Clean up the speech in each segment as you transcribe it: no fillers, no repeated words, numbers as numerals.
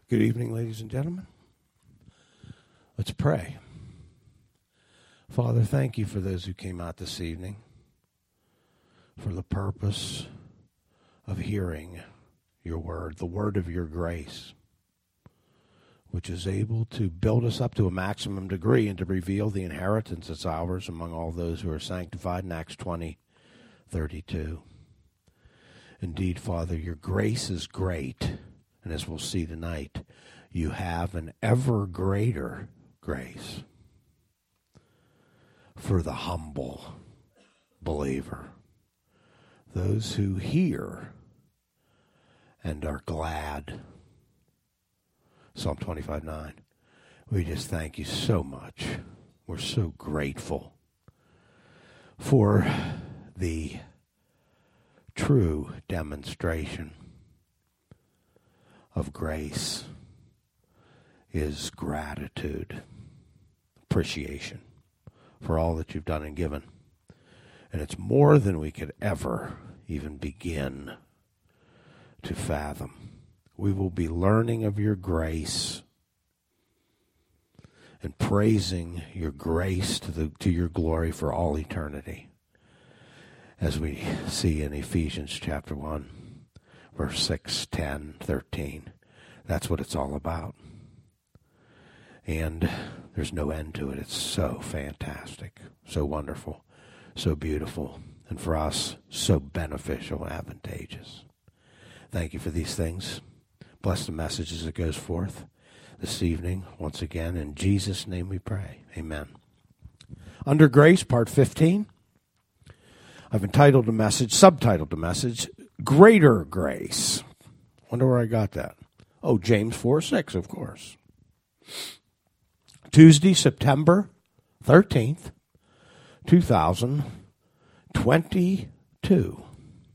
Good evening, ladies and gentlemen. Let's pray. Father, thank you for those who came out this evening for the purpose of hearing your word, the word of your grace, which is able to build us up to a maximum degree and to reveal the inheritance that's ours among all those who are sanctified in Acts 20:32. Indeed, Father, your grace is great, and as we'll see tonight, you have an ever greater grace for the humble believer, those who hear and are glad. Psalm 25:9. We just thank you so much. We're so grateful for the true demonstration of grace is gratitude, appreciation for all that you've done and given. And it's more than we could ever even begin to fathom. We will be learning of your grace and praising your grace to your glory for all eternity. As we see in Ephesians chapter 1, verse 6, 10, 13. That's what it's all about. And there's no end to it. It's so fantastic, so wonderful, so beautiful, and for us, so beneficial and advantageous. Thank you for these things. Bless the message as it goes forth this evening. Once again, in Jesus' name we pray. Amen. Under Grace, part 15. I've entitled the message, subtitled the message, Greater Grace. Wonder where I got that. Oh, James 4:6, of course. Tuesday, September 13th, 2022.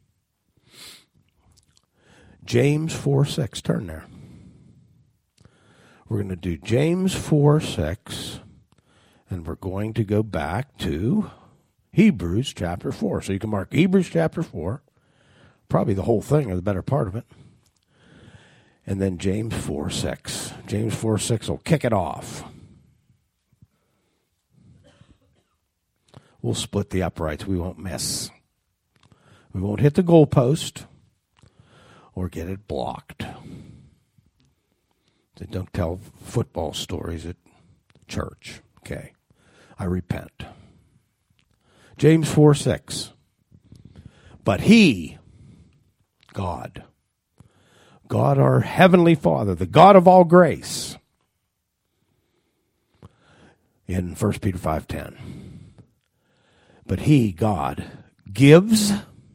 James 4:6. Turn there. We're going to do James 4:6, and we're going to go back to Hebrews chapter 4. So you can mark Hebrews chapter 4, probably the whole thing or the better part of it. And then James 4:6. James 4:6 will kick it off. We'll split the uprights. We won't miss. We won't hit the goalpost or get it blocked. So don't tell football stories at church. Okay. I repent. James 4:6. But he, God our heavenly Father, the God of all grace, in 1 Peter 5:10. But he, God, gives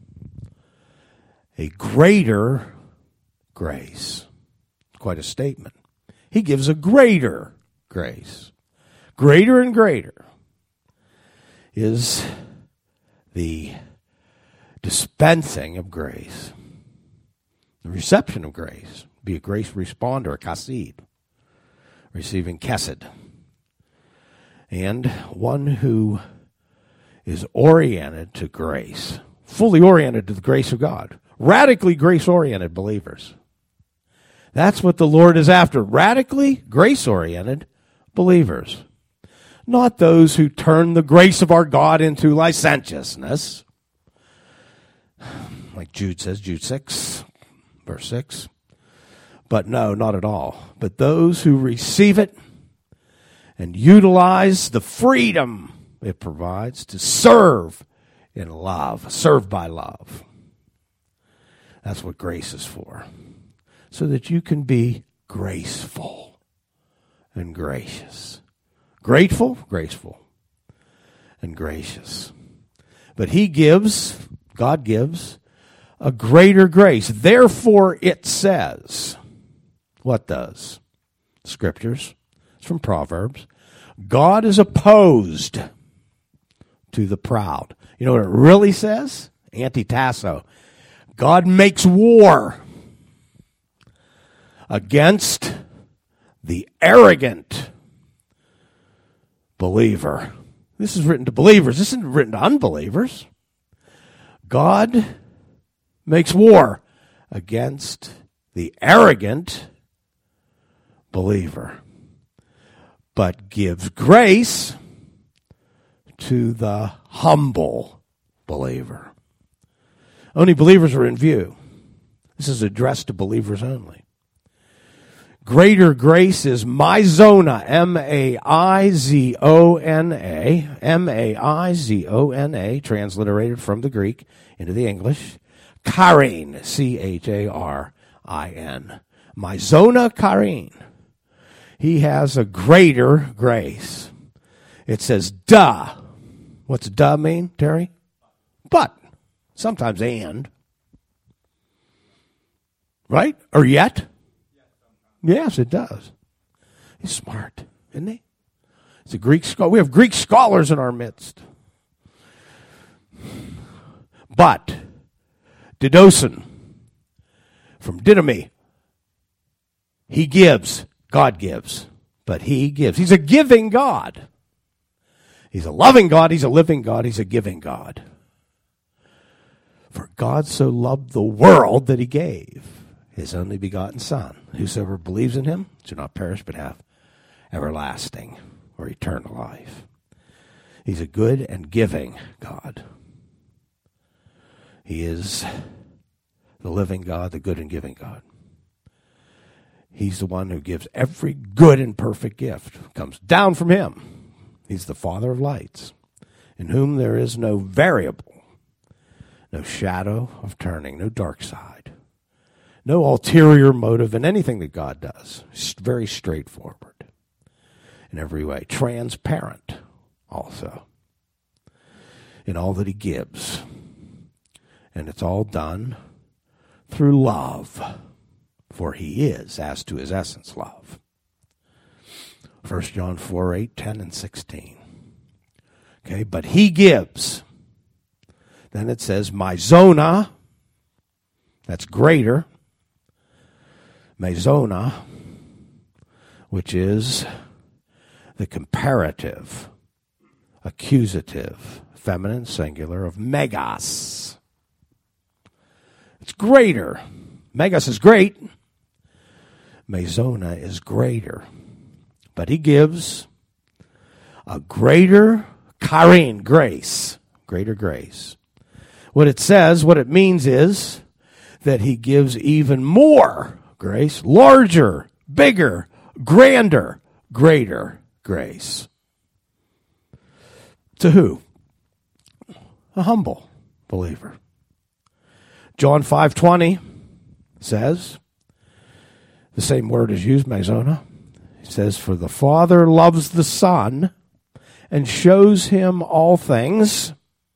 a greater grace. Quite a statement. He gives a greater grace. Greater and greater is the dispensing of grace, the reception of grace, be a grace responder, a chesed, receiving chesed, and one who is oriented to grace, fully oriented to the grace of God, radically grace-oriented believers. That's what the Lord is after, radically grace-oriented believers. Not those who turn the grace of our God into licentiousness. Like Jude says, Jude 6, verse 6. But no, not at all. But those who receive it and utilize the freedom it provides to serve in love, serve by love. That's what grace is for. So that you can be graceful and gracious. Grateful, graceful, and gracious. But he gives, God gives, a greater grace. Therefore it says, what does? Scriptures. It's from Proverbs. God is opposed to the proud. You know what it really says? Anti-tasso. God makes war against the arrogant believer. This is written to believers. This isn't written to unbelievers. God makes war against the arrogant believer, but gives grace to the humble believer. Only believers are in view. This is addressed to believers only. Greater grace is maizona, M-A-I-Z-O-N-A, M-A-I-Z-O-N-A, transliterated from the Greek into the English. Charin, C-H-A-R-I-N. Maizona charin. He has a greater grace. It says, duh. What's duh mean, Terry? But. Sometimes and. Right? Or yet? Yes, it does. He's smart, isn't he? He's a Greek scholar. We have Greek scholars in our midst. But, didosin, from didomi, he gives, God gives, but he gives. He's a giving God. He's a loving God, he's a living God, he's a giving God. For God so loved the world that he gave his only begotten Son. Whosoever believes in him shall not perish but have everlasting or eternal life. He's a good and giving God. He is the living God, the good and giving God. He's the one who gives every good and perfect gift. Comes down from him. He's the Father of lights, in whom there is no variable, no shadow of turning, no dark side, no ulterior motive in anything that God does. It's very straightforward in every way. Transparent also in all that he gives. And it's all done through love, for he is, as to his essence, love. 1 John 4, 8, 10, and 16. Okay, but he gives. Then it says, maizona, that's greater. Maizona, which is the comparative, accusative, feminine singular of megas. It's greater. Megas is great. Maizona is greater. But he gives a greater charin, grace, greater grace. What it says, what it means is that he gives even more grace, larger, bigger, grander, greater grace. To who? A humble believer. John 5:20 says, the same word is used, maizona. It says, for the Father loves the Son and shows him all things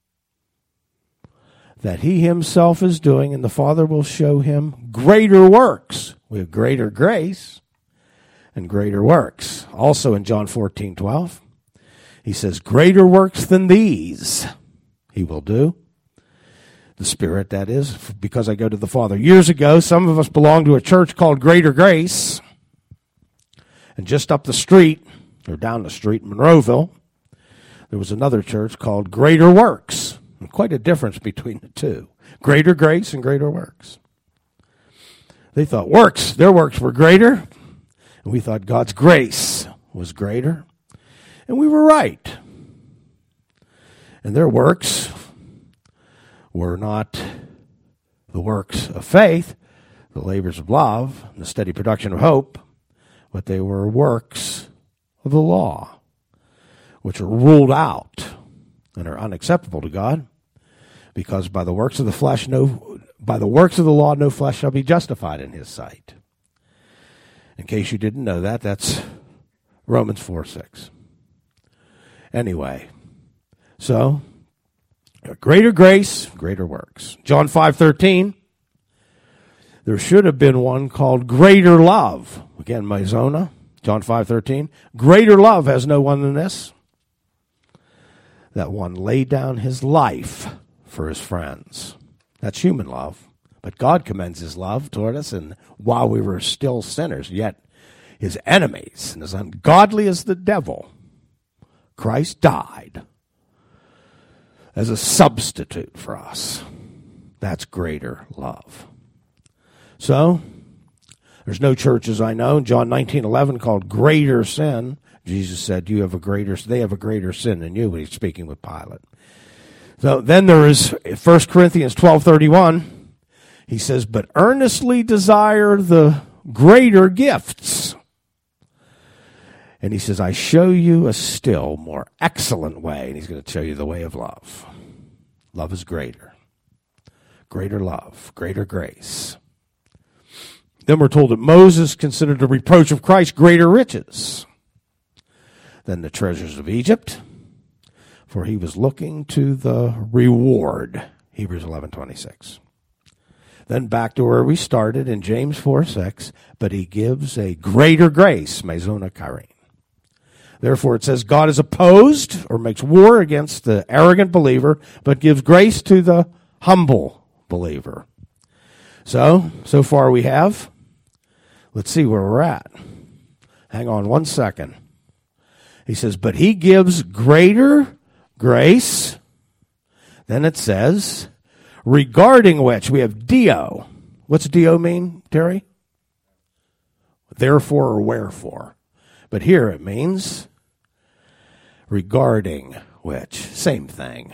that he himself is doing, and the Father will show him greater works. We have greater grace and greater works. Also in John 14:12, he says, greater works than these he will do. The Spirit, that is, because I go to the Father. Years ago, some of us belonged to a church called Greater Grace. And just up the street, or down the street in Monroeville, there was another church called Greater Works. And quite a difference between the two. Greater grace and greater works. They thought their works were greater. And we thought God's grace was greater. And we were right. And their works were not the works of faith, the labors of love, the steady production of hope, but they were works of the law, which are ruled out and are unacceptable to God, because by the works of the flesh, by the works of the law, no flesh shall be justified in his sight. In case you didn't know that, that's Romans 4:6. Anyway, so greater grace, greater works. John 5:13. There should have been one called greater love. Again, maizona, John 5:13. Greater love has no one than this, that one laid down his life for his friends. That's human love. But God commends his love toward us, and while we were still sinners, yet his enemies, and as ungodly as the devil, Christ died as a substitute for us. That's greater love. So, There's no churches I know. John 19:11 called greater sin. Jesus said, they have a greater sin than you when he's speaking with Pilate. So then there is 1 Corinthians 12:31. He says, but earnestly desire the greater gifts. And he says, I show you a still more excellent way. And he's going to show you the way of love. Love is greater. Greater love, greater grace. Then we're told that Moses considered the reproach of Christ greater riches than the treasures of Egypt, for he was looking to the reward. Hebrews 11:26. Then back to where we started in James 4:6, but he gives a greater grace, mezona chairine. Therefore it says God is opposed or makes war against the arrogant believer, but gives grace to the humble believer. So far we have. Let's see where we're at. Hang on one second. He says, but he gives greater grace. Then it says, regarding which we have dio. What's dio mean, Terry? Therefore or wherefore. But here it means regarding which. Same thing.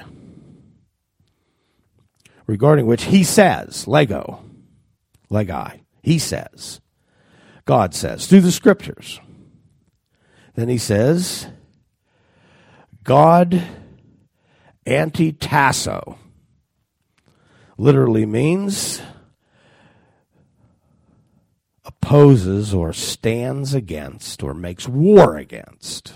Regarding which he says, legai, he says, God says, through the scriptures. Then he says, God antitasso literally means opposes or stands against or makes war against.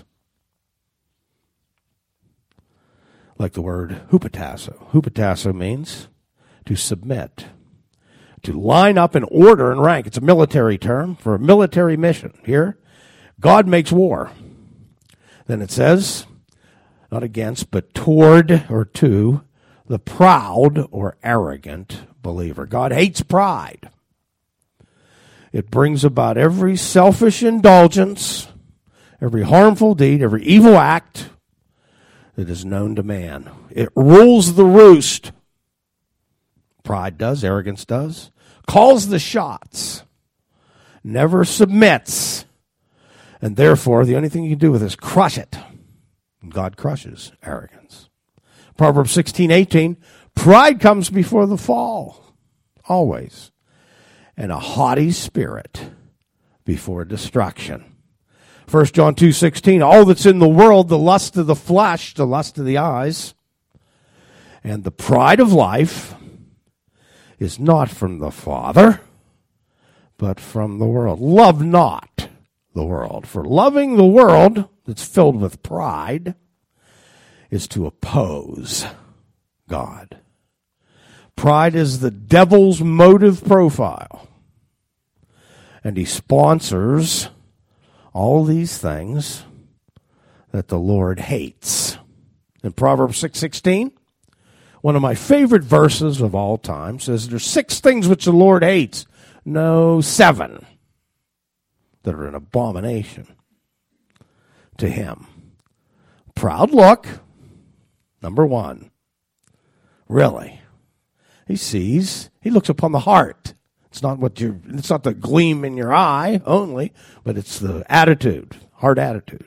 Like the word hupotasso. Hupotasso means to submit, to line up in order and rank. It's a military term for a military mission. Here, God makes war. Then it says, not against, but toward or to the proud or arrogant believer. God hates pride. It brings about every selfish indulgence, every harmful deed, every evil act that is known to man. It rules the roost. Pride does, arrogance does. Calls the shots. Never submits. And therefore, the only thing you can do with it is crush it. God crushes arrogance. Proverbs 16:18, pride comes before the fall, always, and a haughty spirit before destruction. 1 John 2:16, all that's in the world, the lust of the flesh, the lust of the eyes, and the pride of life is not from the Father, but from the world. Love not the world, for loving the world that's filled with pride is to oppose God. Pride is the devil's motive profile, and he sponsors all these things that the Lord hates. In Proverbs 6:16, one of my favorite verses of all time, says there's 6 things which the Lord hates. No, 7 that are an abomination to him. Proud look, number 1. Really. He looks upon the heart. It's not the gleam in your eye only, but it's the attitude, heart attitude.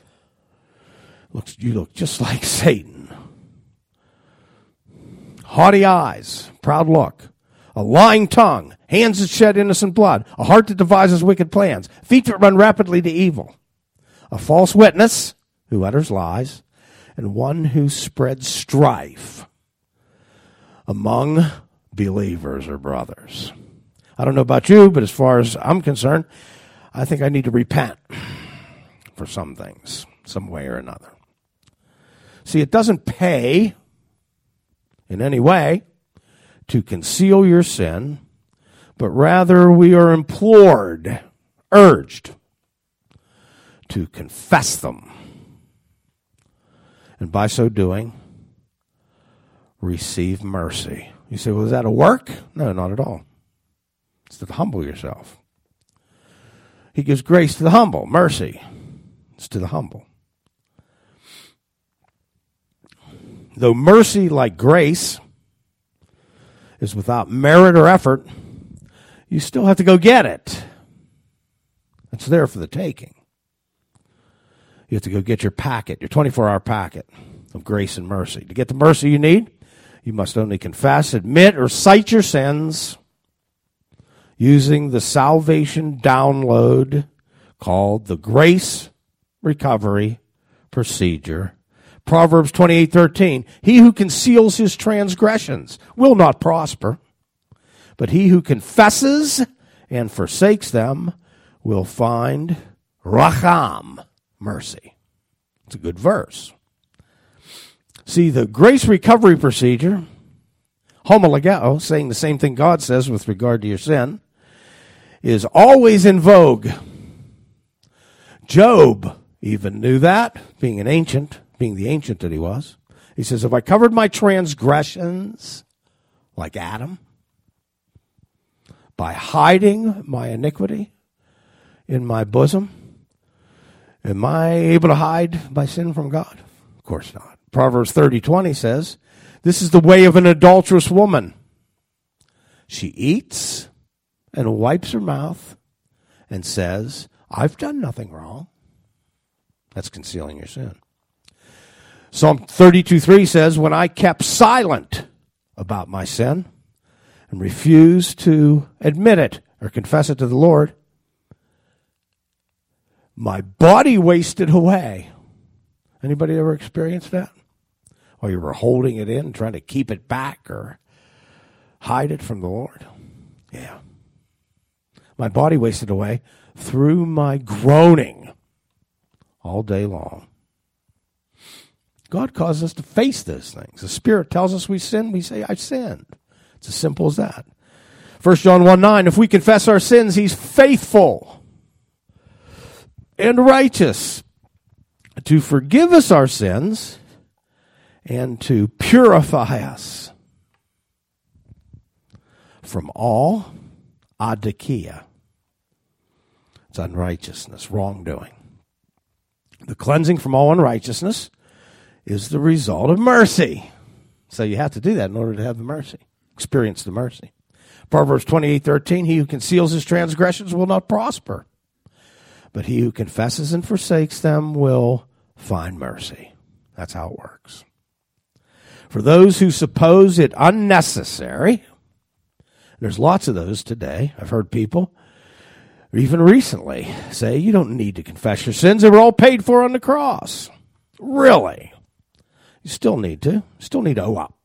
You look just like Satan. Haughty eyes, proud look, a lying tongue, hands that shed innocent blood, a heart that devises wicked plans, feet that run rapidly to evil, a false witness who utters lies, and one who spreads strife among believers or brothers. I don't know about you, but as far as I'm concerned, I think I need to repent for some things, some way or another. See, it doesn't pay in any way to conceal your sin, but rather we are implored, urged to confess them. And by so doing, receive mercy. You say, well, is that a work? No, not at all. It's to humble yourself. He gives grace to the humble. Mercy is to the humble. Though mercy, like grace, is without merit or effort, you still have to go get it. It's there for the taking. You have to go get your packet, your 24-hour packet of grace and mercy. To get the mercy you need, you must only confess, admit, or cite your sins using the salvation download called the Grace Recovery Procedure. Proverbs 28:13, he who conceals his transgressions will not prosper, but he who confesses and forsakes them will find racham, mercy. It's a good verse. See, the grace recovery procedure, homologeo, saying the same thing God says with regard to your sin, is always in vogue. Job even knew that, being the ancient that he was. He says, have I covered my transgressions like Adam by hiding my iniquity in my bosom? Am I able to hide my sin from God? Of course not. Proverbs 30:20 says, this is the way of an adulterous woman. She eats and wipes her mouth and says, I've done nothing wrong. That's concealing your sin. Psalm 32:3 says, when I kept silent about my sin and refused to admit it or confess it to the Lord, my body wasted away. Anybody ever experienced that? Or you were holding it in, trying to keep it back or hide it from the Lord? Yeah. My body wasted away through my groaning all day long. God calls us to face those things. The Spirit tells us we sin, we say, I've sinned. It's as simple as that. 1 John 1:9, if we confess our sins, he's faithful and righteous to forgive us our sins and to purify us from all adikia. It's unrighteousness, wrongdoing. The cleansing from all unrighteousness is the result of mercy. So you have to do that in order to have the mercy, experience the mercy. Proverbs 28:13, he who conceals his transgressions will not prosper, but he who confesses and forsakes them will find mercy. That's how it works. For those who suppose it unnecessary, there's lots of those today. I've heard people, even recently, say, you don't need to confess your sins. They were all paid for on the cross. Really? You still need to. Still need to owe up.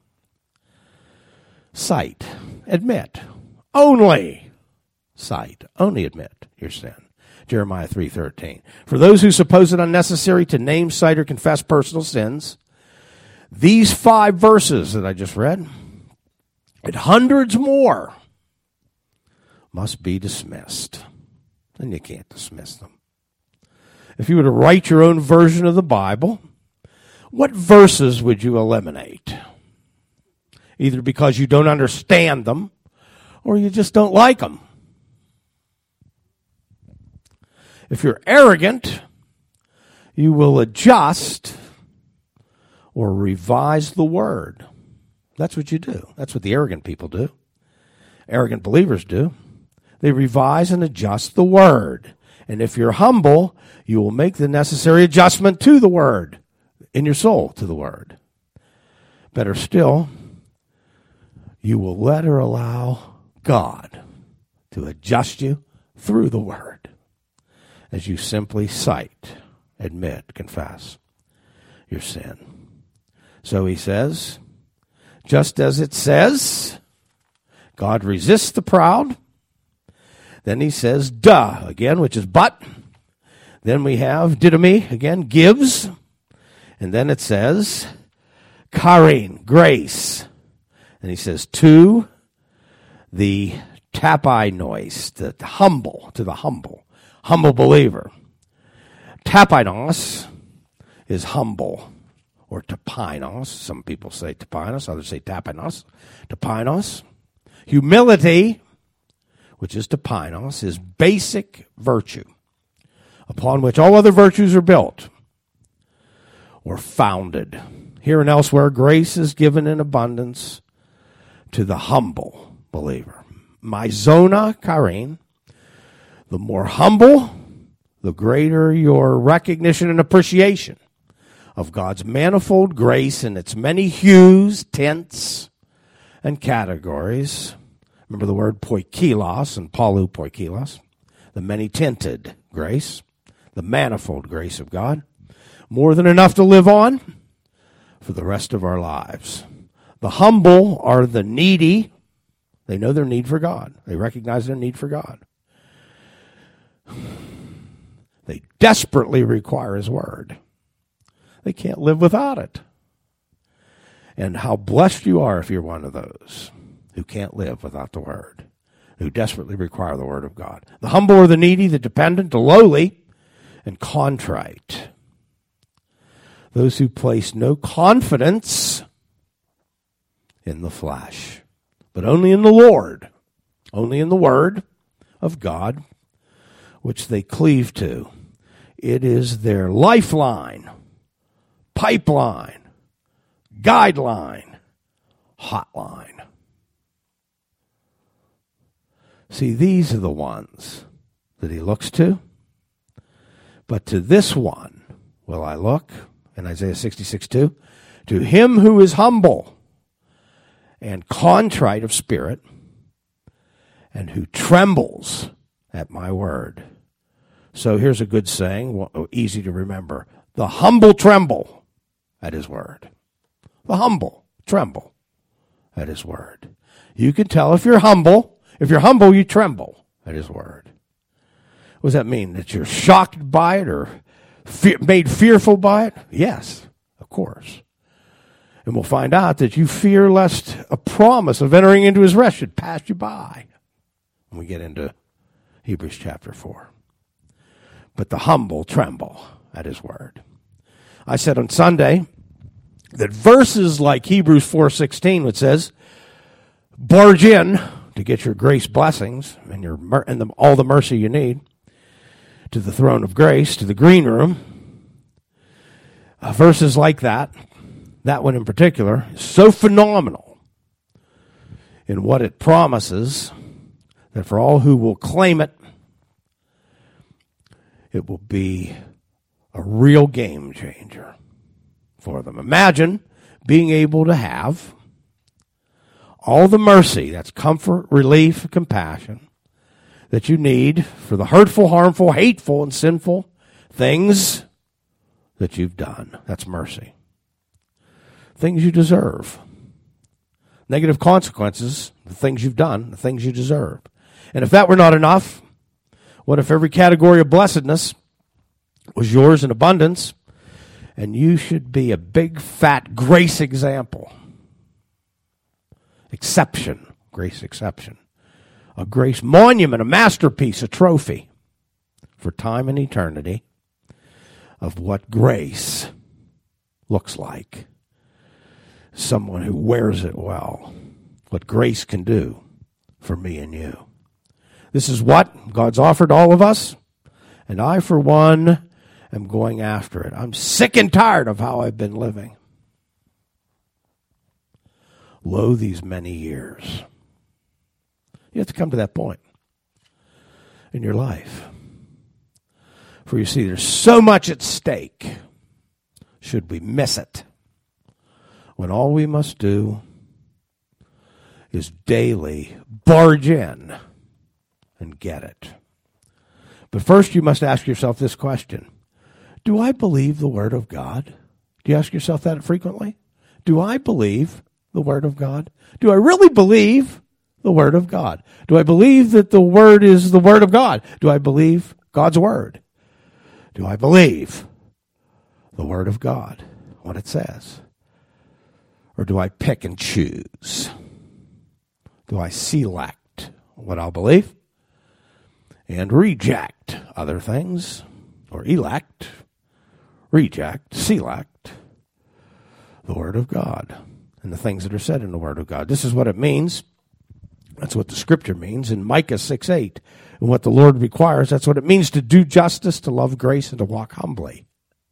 Cite. Admit. Only cite. Only admit your sin. Jeremiah 3:13. For those who suppose it unnecessary to name, cite, or confess personal sins, these 5 verses that I just read, and hundreds more, must be dismissed. And you can't dismiss them. If you were to write your own version of the Bible, what verses would you eliminate? Either because you don't understand them or you just don't like them. If you're arrogant, you will adjust or revise the word. That's what you do. That's what the arrogant people do. Arrogant believers do. They revise and adjust the word. And if you're humble, you will make the necessary adjustment to the word, in your soul to the word. Better still, you will let or allow God to adjust you through the word as you simply cite, admit, confess your sin. So he says, just as it says, God resists the proud. Then he says, duh, again, which is but. Then we have didomi, again, gives. And then it says, charin, grace. And he says, to the tapainos, the humble, to the humble believer. Tapainos is humble, or tapainos. Some people say tapainos, others say tapainos. Tapainos. Humility, which is tapainos, is basic virtue, upon which all other virtues are built or founded. Here and elsewhere, grace is given in abundance to the humble believer. Mizona charin, The more humble, the greater your recognition and appreciation of God's manifold grace in its many hues, tints, and categories. Remember the word poikilos and poikilos, the many-tinted grace, the manifold grace of God, more than enough to live on for the rest of our lives. The humble are the needy. They know their need for God. They recognize their need for God. They desperately require His Word. They can't live without it. And how blessed you are if you're one of those who can't live without the Word, who desperately require the Word of God. The humble are the needy, the dependent, the lowly, and contrite. Those who place no confidence in the flesh, but only in the Lord, only in the Word of God, which they cleave to. It is their lifeline, pipeline, guideline, hotline. See, these are the ones that He looks to. But to this one will I look, in Isaiah 66:2, to him who is humble and contrite of spirit, and who trembles at my word. So here's a good saying, easy to remember. The humble tremble at His word. The humble tremble at His word. You can tell if you're humble. If you're humble, you tremble at His word. What does that mean? That you're shocked by it or made fearful by it? Yes, of course. And we'll find out that you fear lest a promise of entering into His rest should pass you by when we get into Hebrews chapter 4. But the humble tremble at His word. I said on Sunday that verses like Hebrews 4:16, which says, barge in to get your grace blessings and all the mercy you need to the throne of grace, to the green room. Verses like that one in particular, is so phenomenal in what it promises that for all who will claim it, it will be a real game changer for them. Imagine being able to have all the mercy, that's comfort, relief, compassion, that you need for the hurtful, harmful, hateful, and sinful things that you've done. That's mercy. Things you deserve. Negative consequences, the things you've done, the things you deserve. And if that were not enough, what if every category of blessedness was yours in abundance, and you should be a big, fat grace example? Exception, grace exception. A grace monument, a masterpiece, a trophy for time and eternity of what grace looks like. Someone who wears it well. What grace can do for me and you. This is what God's offered all of us, and I, for one, am going after it. I'm sick and tired of how I've been living. Lo, these many years. You have to come to that point in your life. For you see, there's so much at stake. Should we miss it? When all we must do is daily barge in and get it. But first you must ask yourself this question. Do I believe the Word of God? Do you ask yourself that frequently? Do I believe the Word of God? Do I really believe the Word of God? Do I believe that the Word is the Word of God? Do I believe God's Word? Do I believe the Word of God, what it says? Or do I pick and choose? Do I select what I'll believe and reject other things? Or elect, reject, select the Word of God and the things that are said in the Word of God. This is what it means. That's what the Scripture means in Micah 6:8. And what the Lord requires, that's what it means to do justice, to love grace, and to walk humbly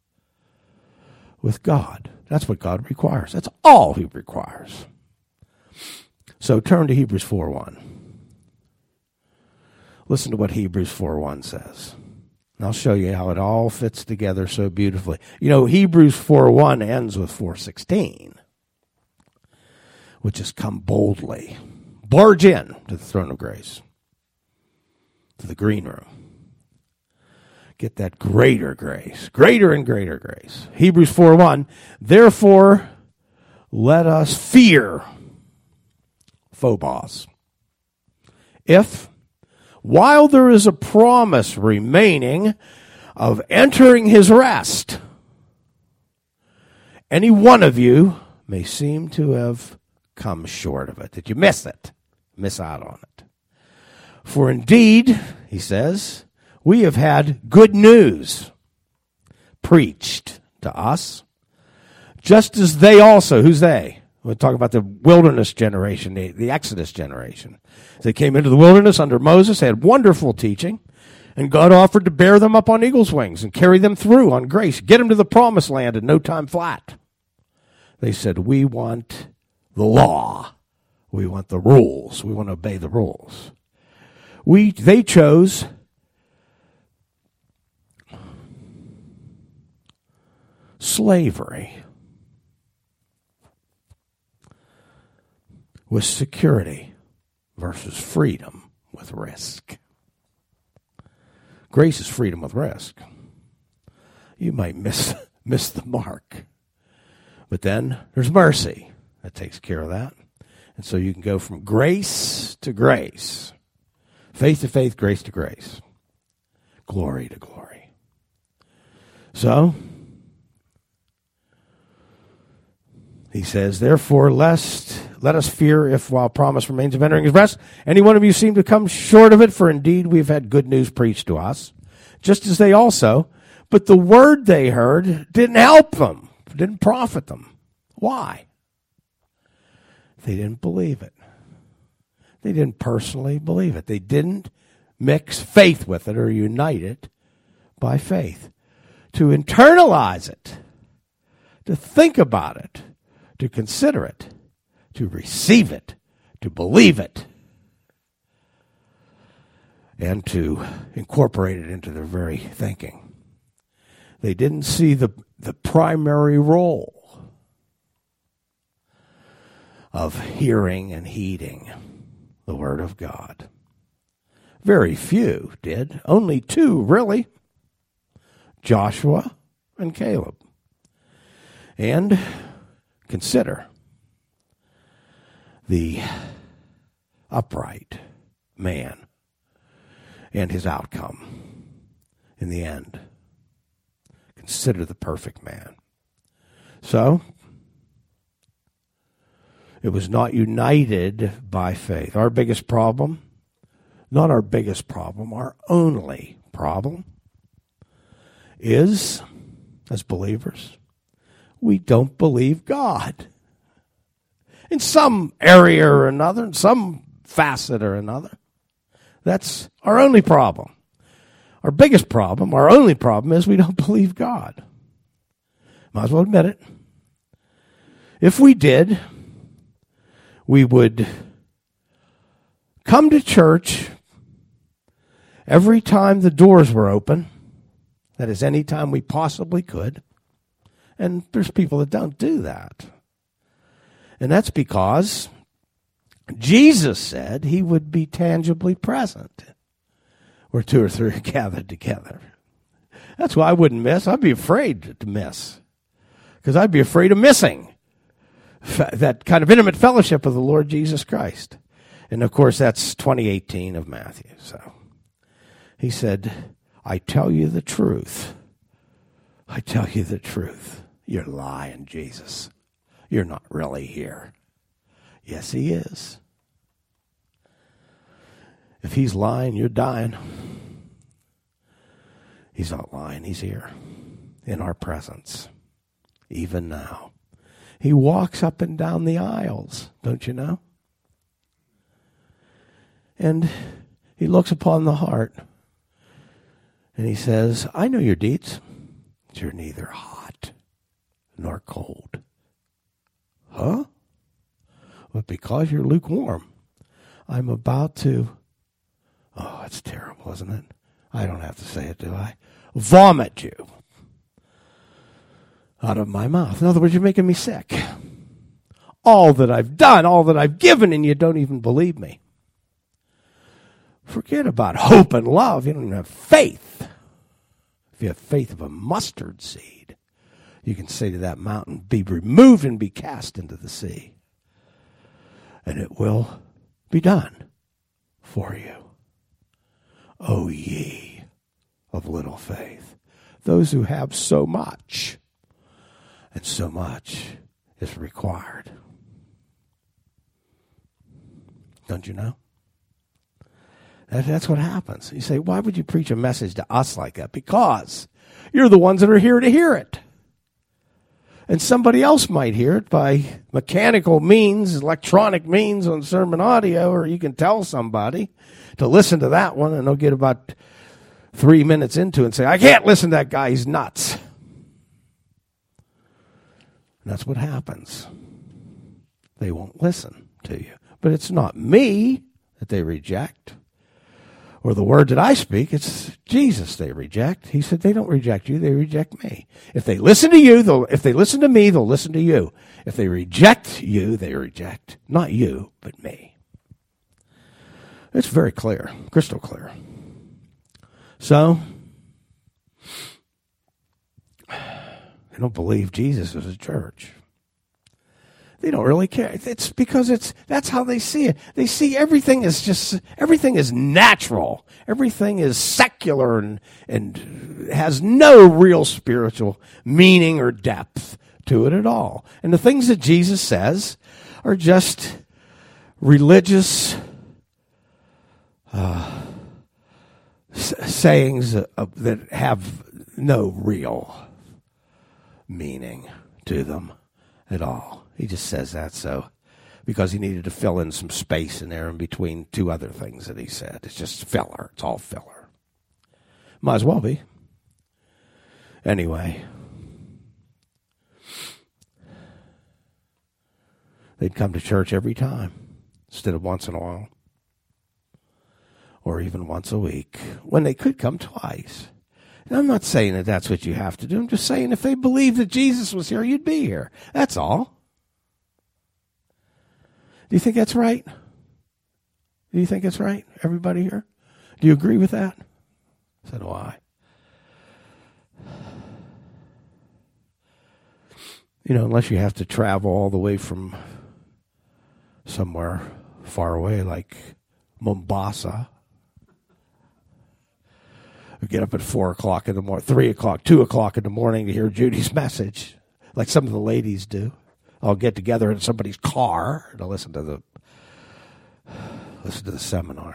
with God. That's what God requires. That's all He requires. So turn to Hebrews 4:1. Listen to what Hebrews 4:1 says. And I'll show you how it all fits together so beautifully. You know, Hebrews 4:1 ends with 4:16, which is come boldly. Barge in to the throne of grace, to the green room. Get that greater grace, greater and greater grace. Hebrews 4:1, therefore let us fear, phobos, if, while there is a promise remaining of entering his rest, any one of you may seem to have come short of it, that you miss out on it. For indeed, he says, we have had good news preached to us, just as they also, who's they? We'll talk about the wilderness generation, the Exodus generation. They came into the wilderness under Moses, they had wonderful teaching, and God offered to bear them up on eagle's wings and carry them through on grace, get them to the promised land in no time flat. They said, we want the law. We want the rules. We want to obey the rules. They chose slavery with security versus freedom with risk. Grace is freedom with risk. You might miss the mark. But then there's mercy that takes care of that. And so you can go from grace to grace, faith to faith, grace to grace, glory to glory. So, he says, therefore, let us fear if, while promise remains of entering his rest, any one of you seem to come short of it, for indeed we've had good news preached to us, just as they also. But the word they heard didn't help them, didn't profit them. Why? They didn't believe it. They didn't personally believe it. They didn't mix faith with it or unite it by faith. To internalize it, to think about it, to consider it, to receive it, to believe it, and to incorporate it into their very thinking. They didn't see the primary role of hearing and heeding the Word of God. Very few did. Only two, really. Joshua and Caleb. And consider the upright man and his outcome in the end. Consider the perfect man. So, it was not united by faith. Our biggest problem, not our biggest problem, our only problem is, as believers, we don't believe God. In some area or another, in some facet or another. That's our only problem. Our biggest problem, our only problem is we don't believe God. Might as well admit it. If we did, we would come to church every time the doors were open. That is, any time we possibly could. And there's people that don't do that. And that's because Jesus said he would be tangibly present where two or three are gathered together. That's why I wouldn't miss. I'd be afraid to miss. Because I'd be afraid of missing that kind of intimate fellowship of the Lord Jesus Christ. And of course, that's 20:18 of Matthew. So he said, I tell you the truth. I tell you the truth. You're lying, Jesus. You're not really here. Yes, he is. If he's lying, you're dying. He's not lying. He's here in our presence, even now. He walks up and down the aisles, don't you know? And he looks upon the heart and he says, I know your deeds. You're neither hot nor cold. Huh? But because you're lukewarm, I'm about to Oh, it's terrible, isn't it? I don't have to say it, do I? Vomit you out of my mouth. In other words, you're making me sick. All that I've done, all that I've given, and you don't even believe me. Forget about hope and love. You don't even have faith. If you have faith of a mustard seed, you can say to that mountain, be removed and be cast into the sea. And it will be done for you. O ye of little faith. Those who have so much, and so much is required. Don't you know? That's what happens. You say, why would you preach a message to us like that? Because you're the ones that are here to hear it. And somebody else might hear it by mechanical means, electronic means on sermon audio, or you can tell somebody to listen to that one, and they'll get about 3 minutes into it and say, I can't listen to that guy, he's nuts. And that's what happens. They won't listen to you. But it's not me that they reject, or the word that I speak. It's Jesus they reject. He said they don't reject you, they reject me. If they listen to you, if they listen to me, they'll listen to you. If they reject you, they reject not you, but me. It's very clear, crystal clear. So, they don't believe Jesus is a church. They don't really care. It's because that's how they see it. They see everything is natural. Everything is secular and has no real spiritual meaning or depth to it at all. And the things that Jesus says are just religious sayings that have no real meaning to them at all. He just says that so because he needed to fill in some space in there in between two other things that he said. It's just filler. It's all filler. Might as well be. Anyway, they'd come to church every time instead of once in a while or even once a week when they could come twice. And I'm not saying that that's what you have to do. I'm just saying if they believed that Jesus was here, you'd be here. That's all. Do you think that's right? Do you think it's right, everybody here? Do you agree with that? So do I. You know, unless you have to travel all the way from somewhere far away like Mombasa. Or get up at 4 o'clock in the morning, 3 o'clock, 2 o'clock in the morning to hear Judy's message, like some of the ladies do. I'll get together in somebody's car to listen to the seminar.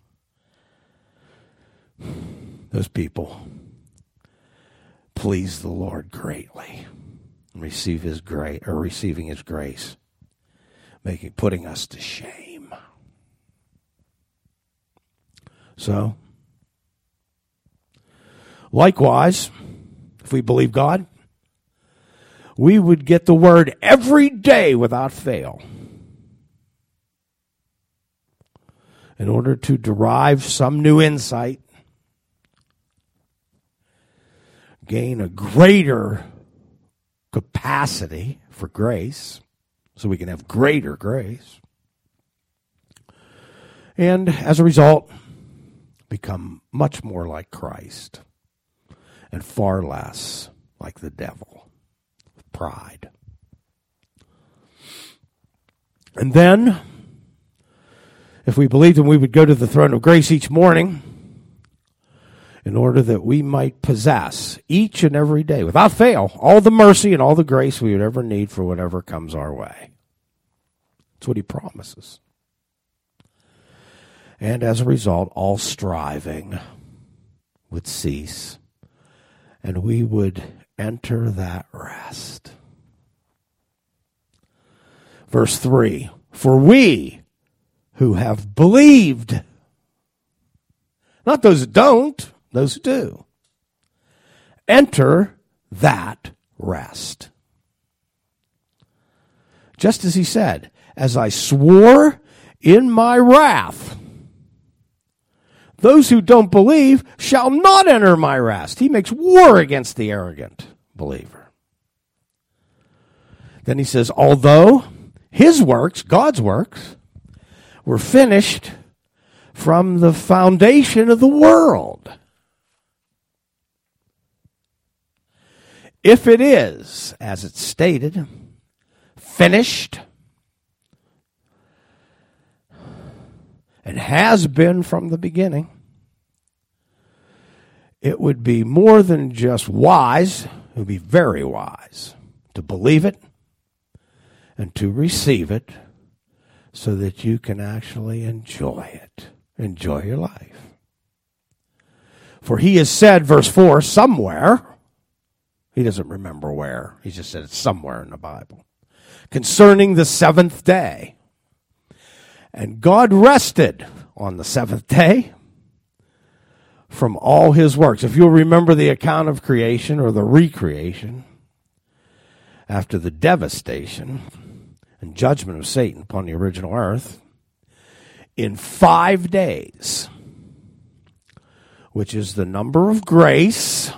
Those people please the Lord greatly and receiving his grace, putting us to shame. So, likewise, if we believe God, we would get the word every day without fail in order to derive some new insight, gain a greater capacity for grace, so we can have greater grace, and as a result, become much more like Christ and far less like the devil. Pride. And then, if we believed him, we would go to the throne of grace each morning in order that we might possess each and every day, without fail, all the mercy and all the grace we would ever need for whatever comes our way. That's what he promises. And as a result, all striving would cease, and we would enter that rest. Verse 3, for we who have believed, not those that don't, those who do, enter that rest. Just as he said, as I swore in my wrath, Those who don't believe shall not enter my rest. He makes war against the arrogant believer. Then he says, although his works, God's works, were finished from the foundation of the world. If it is, as it's stated, finished, and has been from the beginning, it would be more than just wise, it would be very wise to believe it and to receive it so that you can actually enjoy it, enjoy your life. For he has said, verse 4, somewhere, he doesn't remember where, he just said it's somewhere in the Bible, concerning the seventh day. And God rested on the seventh day from all his works. If you'll remember the account of creation or the recreation, after the devastation and judgment of Satan upon the original earth, in 5 days, which is the number of grace,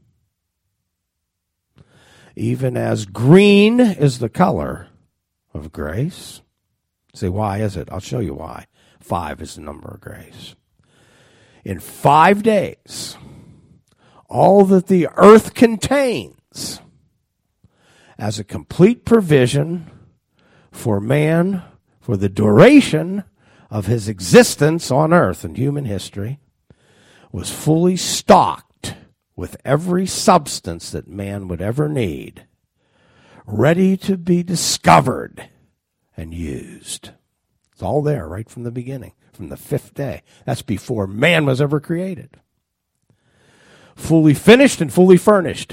even as green is the color of grace. Say, why is it? I'll show you why. 5 is the number of grace. In 5 days, all that the earth contains as a complete provision for man, for the duration of his existence on earth and human history, was fully stocked with every substance that man would ever need, ready to be discovered and used. It's all there right from the beginning, from the 5th day. That's before man was ever created. Fully finished and fully furnished.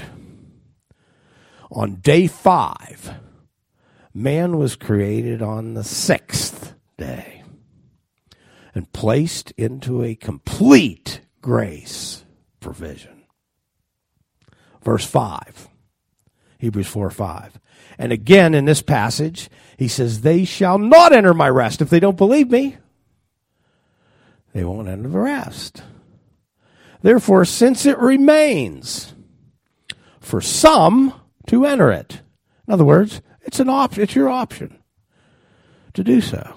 On day 5, man was created on the 6th day and placed into a complete grace provision. Verse 5, Hebrews 4:5. And again in this passage, he says, they shall not enter my rest. If they don't believe me, they won't enter the rest. Therefore, since it remains for some to enter it. In other words, it's an option. It's your option to do so.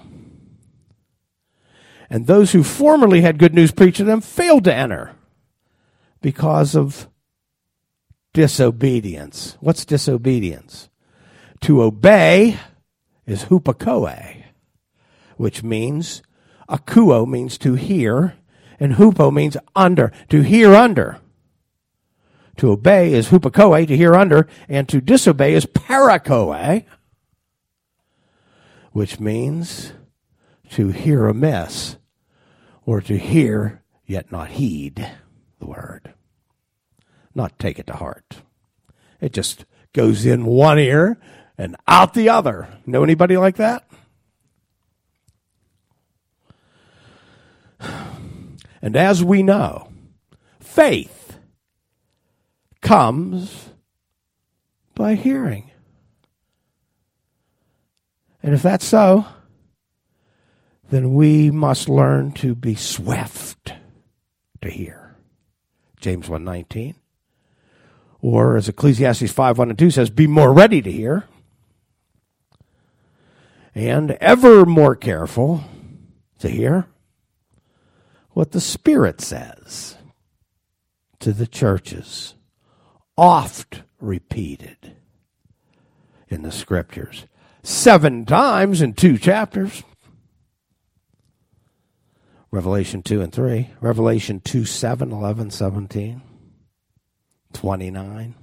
And those who formerly had good news preached to them failed to enter because of disobedience. What's disobedience? To obey is hupakoe, which means, akuo means to hear, and hupo means under, to hear under. To obey is hupakoe, to hear under, and to disobey is parakoe, which means to hear amiss, or to hear yet not heed the word. Not take it to heart. It just goes in one ear and out the other. Know anybody like that? And as we know, faith comes by hearing. And if that's so, then we must learn to be swift to hear. James 1:19. Or as Ecclesiastes 5:1-2 says, be more ready to hear and ever more careful to hear what the Spirit says to the churches, oft repeated in the Scriptures, 7 times in 2 chapters. Revelation 2 and 3, Revelation 2:7, 11, 17, 29,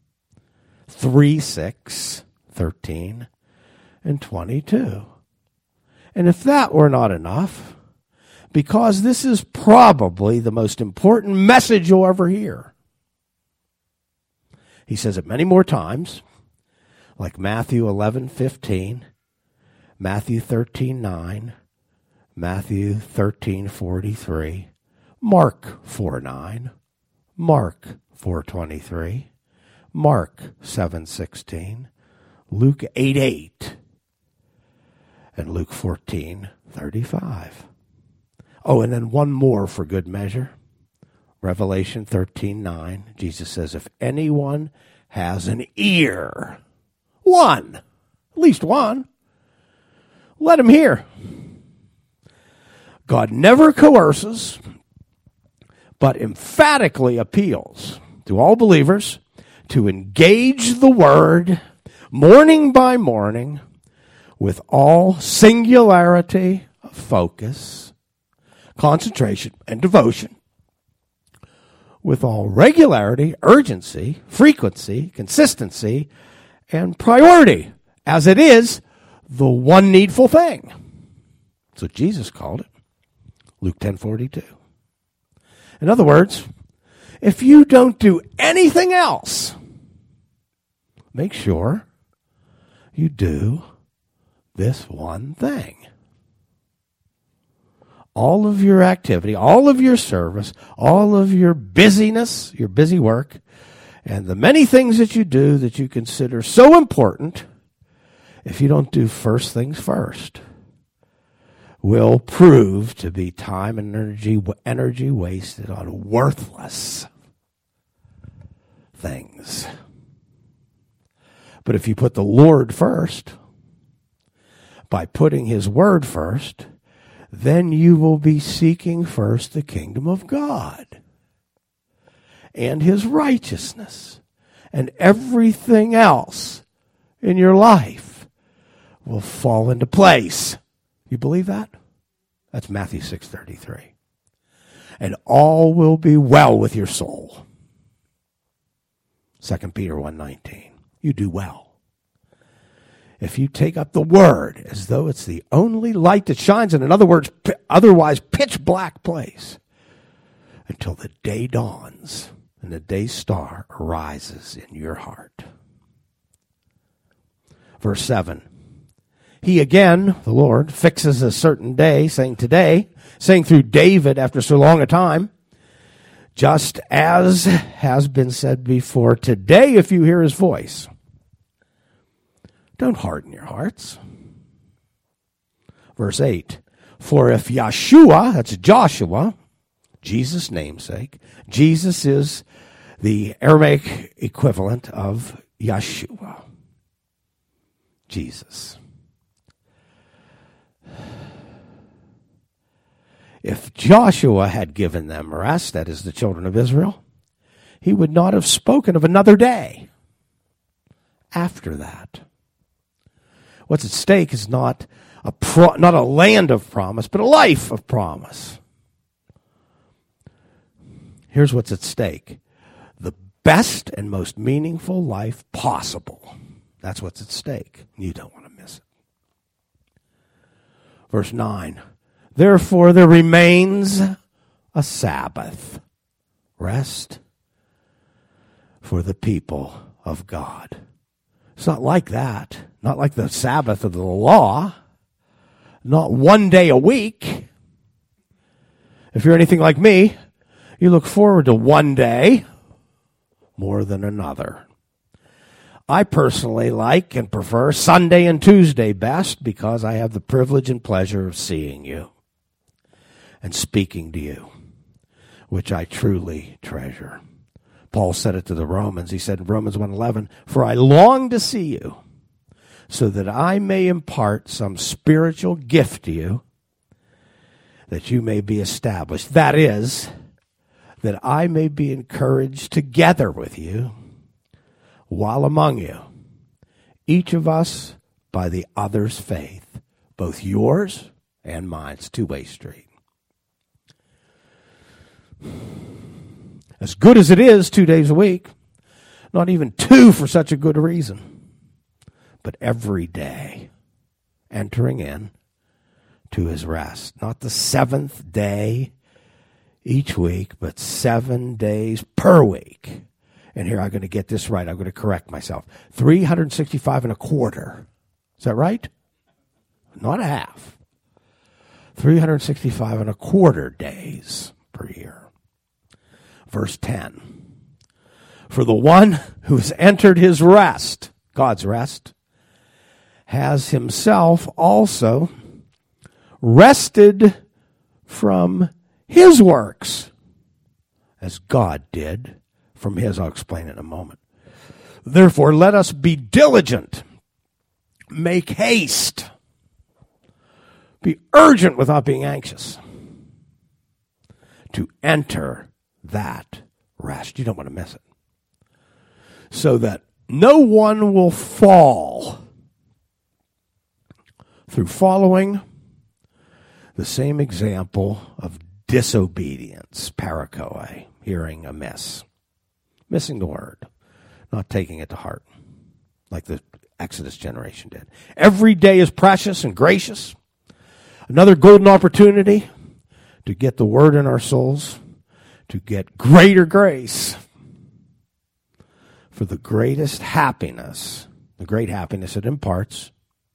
3:6, 13, and 22. And if that were not enough, because this is probably the most important message you'll ever hear. He says it many more times, like Matthew 11:15, Matthew 13:9, Matthew 13:43, Mark 4:9, Mark 4:23, Mark 7:16, Luke 8:8, and Luke 14:35. Oh, and then one more for good measure. Revelation 13:9. Jesus says, if anyone has an ear, one, at least one, let him hear. God never coerces, but emphatically appeals to all believers to engage the Word morning by morning with all singularity of focus, concentration, and devotion, with all regularity, urgency, frequency, consistency, and priority, as it is the one needful thing. That's what Jesus called it. Luke 10:42. In other words, if you don't do anything else, make sure you do this one thing. All of your activity, all of your service, all of your busyness, your busy work, and the many things that you do that you consider so important, if you don't do first things first, will prove to be time and energy wasted on worthless things. But if you put the Lord first, by putting His Word first, then you will be seeking first the kingdom of God and His righteousness, and everything else in your life will fall into place. You believe that? That's Matthew 6:33. And all will be well with your soul. 2 Peter 1:19. You do well if you take up the Word as though it's the only light that shines in otherwise pitch black place, until the day dawns and the day star arises in your heart. Verse 7. He again, the Lord, fixes a certain day, saying through David after so long a time, just as has been said before, today if you hear His voice, don't harden your hearts. Verse 8, for if Yeshua, that's Joshua, Jesus' namesake, Jesus is the Aramaic equivalent of Yeshua, Jesus. If Joshua had given them rest, that is the children of Israel, he would not have spoken of another day after that. What's at stake is not a land of promise, but a life of promise. Here's what's at stake. The best and most meaningful life possible. That's what's at stake. You don't want to miss it. Verse 9. Therefore there remains a Sabbath, rest for the people of God. It's not like that. Not like the Sabbath of the law. Not one day a week. If you're anything like me, you look forward to one day more than another. I personally like and prefer Sunday and Tuesday best because I have the privilege and pleasure of seeing you and speaking to you, which I truly treasure. Paul said it to the Romans. He said in Romans 1:11, for I long to see you so that I may impart some spiritual gift to you that you may be established. That is, that I may be encouraged together with you while among you, each of us by the other's faith, both yours and mine. It's a two-way street. As good as it is 2 days a week, not even two for such a good reason, but every day entering in to His rest. Not the seventh day each week, but 7 days per week. And here I'm going to get this right. I'm going to correct myself. 365 and a quarter. Is that right? Not a half. 365 and a quarter days per year. Verse 10. For the one who has entered His rest, God's rest, has himself also rested from his works, as God did from his. I'll explain in a moment. Therefore, let us be diligent, make haste, be urgent without being anxious, to enter that rest. You don't want to miss it. So that no one will fall through following the same example of disobedience, parakoe, hearing amiss, missing the word, not taking it to heart, like the Exodus generation did. Every day is precious and gracious. Another golden opportunity to get the word in our souls, to get greater grace for the greatest happiness, the great happiness it imparts,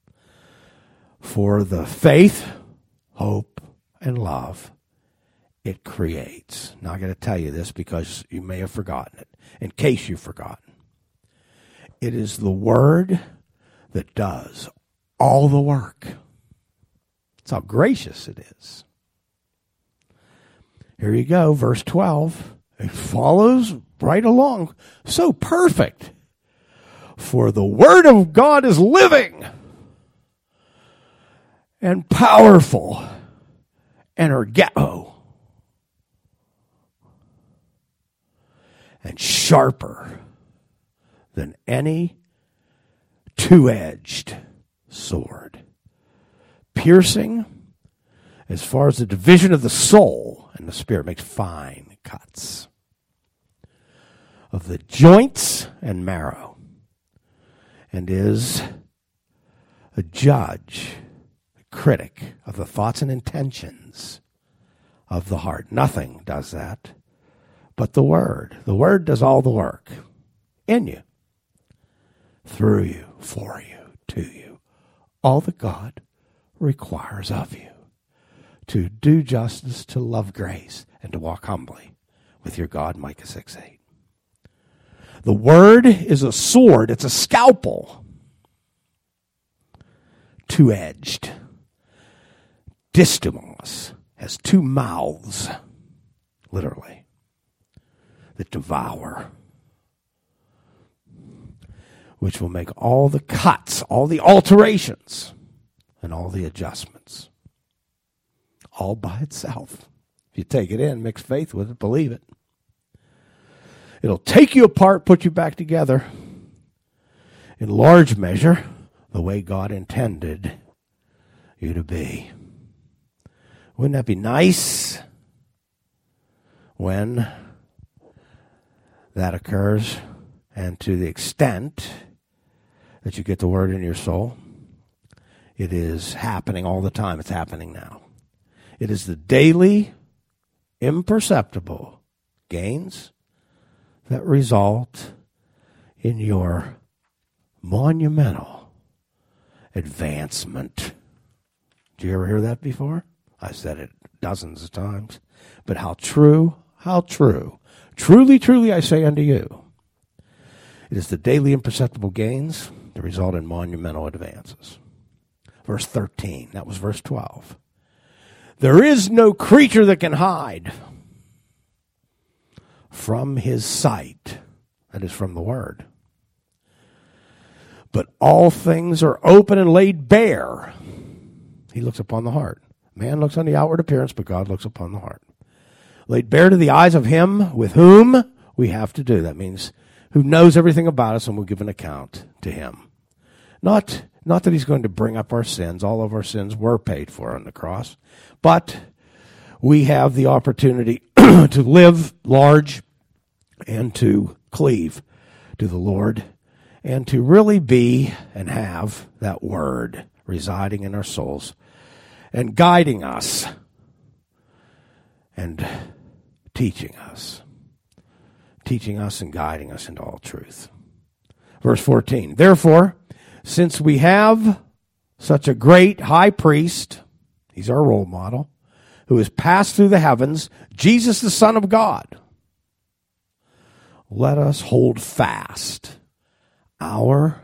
for the faith, hope, and love it creates. Now, I'm going to tell you this because you may have forgotten it. In case you've forgotten, it is the word that does all the work. That's how gracious it is. Here you go, verse 12. It follows right along. So perfect. For the word of God is living and powerful, energeo, and sharper than any two-edged sword, piercing as far as the division of the soul and the spirit, makes fine cuts of the joints and marrow, and is a judge, a critic of the thoughts and intentions of the heart. Nothing does that but the word. The word does all the work in you, through you, for you, to you. All that God requires of you. To do justice, to love grace, and to walk humbly with your God, Micah 6:8. The word is a sword. It's a scalpel. Two-edged. Distumos has two mouths, literally, that devour, which will make all the cuts, all the alterations, and all the adjustments, all by itself. If you take it in, mix faith with it, believe it. It'll take you apart, put you back together, in large measure, the way God intended you to be. Wouldn't that be nice when that occurs? And to the extent that you get the word in your soul, it is happening all the time. It's happening now. It is the daily, imperceptible gains that result in your monumental advancement. Did you ever hear that before? I said it dozens of times. But how true, truly, truly I say unto you, it is the daily imperceptible gains that result in monumental advances. Verse 13, that was verse 12. There is no creature that can hide from his sight, that is from the word. But all things are open and laid bare. He looks upon the heart. Man looks on the outward appearance, but God looks upon the heart. Laid bare to the eyes of him with whom we have to do. That means who knows everything about us and will give an account to him. Not that he's going to bring up our sins. All of our sins were paid for on the cross. But we have the opportunity to live large and to cleave to the Lord and to really be and have that word residing in our souls and guiding us and teaching us and guiding us into all truth. Verse 14, therefore, since we have such a great high priest, he's our role model, who has passed through the heavens, Jesus the Son of God, let us hold fast our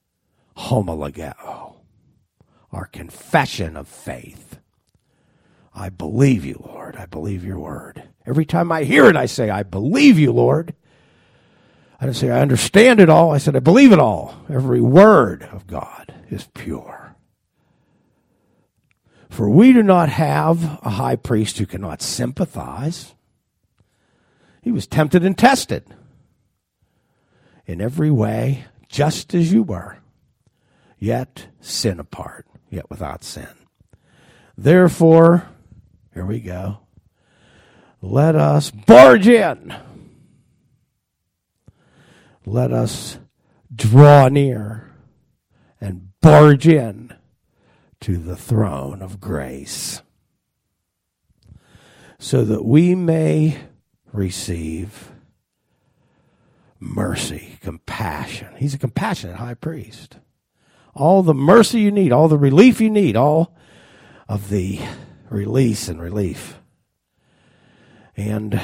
homologeo, our confession of faith. I believe you, Lord. I believe your word. Every time I hear it, I say, I believe you, Lord. I didn't say I understand it all. I said, I believe it all. Every word of God is pure. For we do not have a high priest who cannot sympathize. He was tempted and tested in every way, just as you were, yet sin apart, yet without sin. Therefore, here we go, let us barge in. Let us draw near and barge in to the throne of grace, so that we may receive mercy, compassion. He's a compassionate high priest. All the mercy you need, all the relief you need, all of the release and relief, and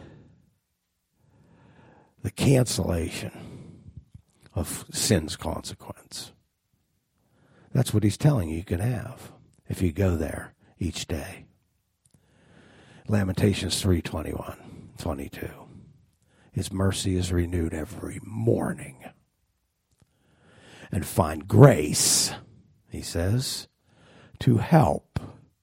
the cancellation of sin's consequence. That's what he's telling you can have if you go there each day. Lamentations 3:21, 22. His mercy is renewed every morning. And find grace, he says, to help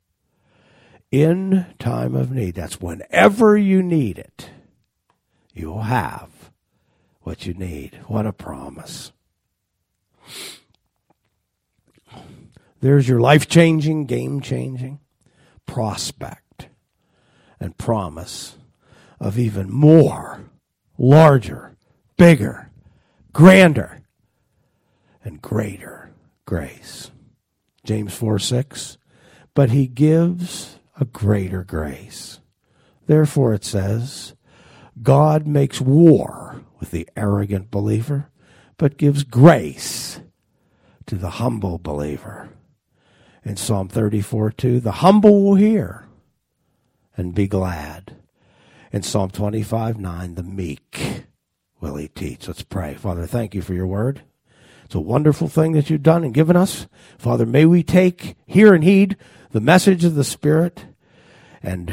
in time of need. That's whenever you need it, you will have what you need. What a promise. There's your life-changing, game-changing prospect and promise of even more, larger, bigger, grander, and greater grace. James 4:6, but he gives a greater grace. Therefore it says, God makes war with the arrogant believer, but gives grace to the humble believer. In Psalm 34:2, the humble will hear and be glad. In Psalm 25:9, the meek will he teach. Let's pray. Father, thank you for your word. It's a wonderful thing that you've done and given us. Father, may we hear and heed the message of the Spirit and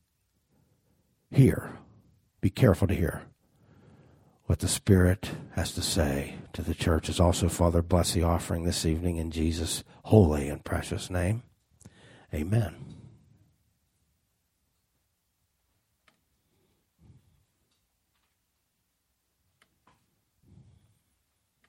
hear. Be careful to hear what the Spirit has to say to the churches. Also, Father, bless the offering this evening in Jesus' holy and precious name. Amen.